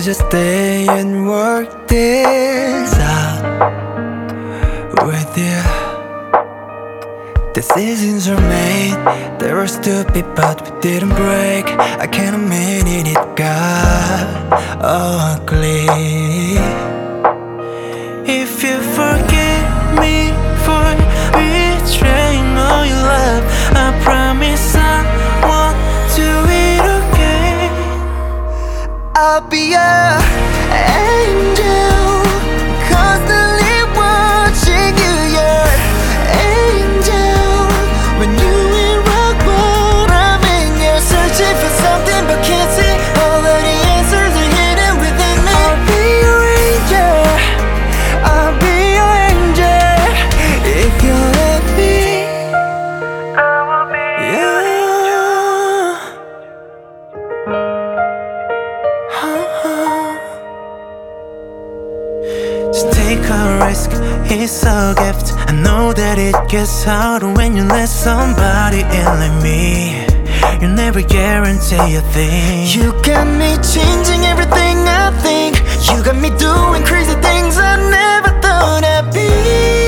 just stay and work this out with you. Decisions are made, they were stupid but we didn't break. I can't admit it, it got ugly. If you forgive me for betraying all your love, I promise I won't do it again. I'll be your angel, constantly watching you, your angel. When you in rock bottom and you're searching for something but can't see all of the answers are hidden within me. I'll be your angel, I'll be your angel. If you let me, I will be your angel. Just take a risk, it's a gift. I know that it gets harder when you let somebody in like me. You never guarantee a thing. You got me changing everything I think. You got me doing crazy things I never thought I'd be.